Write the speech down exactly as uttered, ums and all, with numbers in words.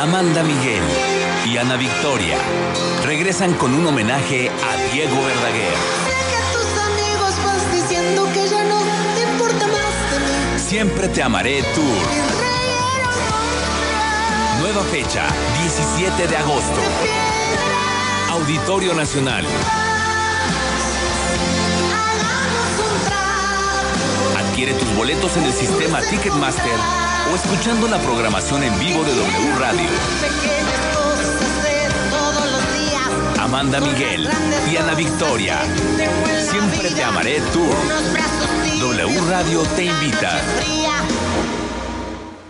Amanda Miguel y Ana Victoria regresan con un homenaje a Diego Verdaguer. Sé que tus amigos vas diciendo que ya no te importa más de mí. Siempre te amaré tour. Nueva fecha, diecisiete de agosto. Auditorio Nacional. Adquiere tus boletos en el sistema Ticketmaster o escuchando la programación en vivo de W Radio. Amanda Miguel y Ana Victoria. Siempre te amaré tour. W Radio te invita.